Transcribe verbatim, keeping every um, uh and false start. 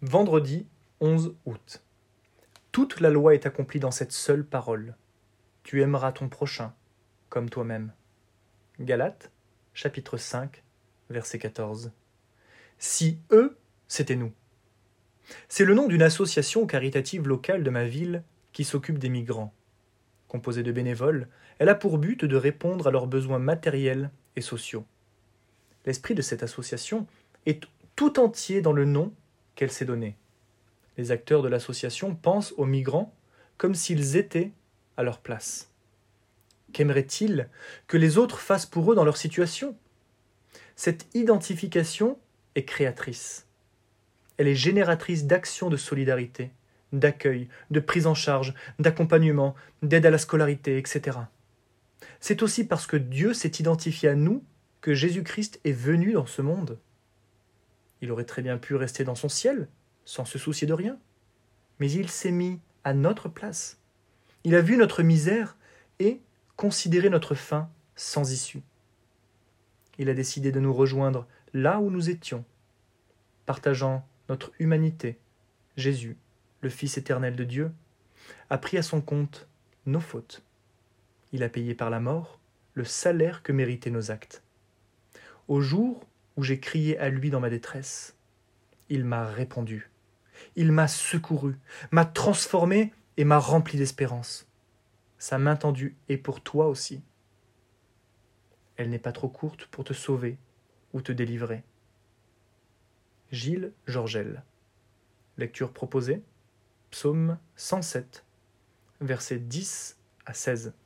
Vendredi onze août. Toute la loi est accomplie dans cette seule parole. Tu aimeras ton prochain comme toi-même. Galates, chapitre cinq, verset quatorze. Si eux, c'était nous. C'est le nom d'une association caritative locale de ma ville qui s'occupe des migrants. Composée de bénévoles, elle a pour but de répondre à leurs besoins matériels et sociaux. L'esprit de cette association est tout entier dans le nom qu'elle s'est donné. Les acteurs de l'association pensent aux migrants comme s'ils étaient à leur place. Qu'aimeraient-ils que les autres fassent pour eux dans leur situation ? Cette identification est créatrice. Elle est génératrice d'actions de solidarité, d'accueil, de prise en charge, d'accompagnement, d'aide à la scolarité, et cetera. C'est aussi parce que Dieu s'est identifié à nous que Jésus-Christ est venu dans ce monde. Il aurait très bien pu rester dans son ciel, sans se soucier de rien. Mais il s'est mis à notre place. Il a vu notre misère et considéré notre faim sans issue. Il a décidé de nous rejoindre là où nous étions, partageant notre humanité. Jésus, le Fils éternel de Dieu, a pris à son compte nos fautes. Il a payé par la mort le salaire que méritaient nos actes. Au jour où j'ai crié à lui dans ma détresse, il m'a répondu. Il m'a secouru, m'a transformé et m'a rempli d'espérance. Sa main tendue est pour toi aussi. Elle n'est pas trop courte pour te sauver ou te délivrer. Gilles Georgel. Lecture proposée, psaume cent sept, versets dix à seize.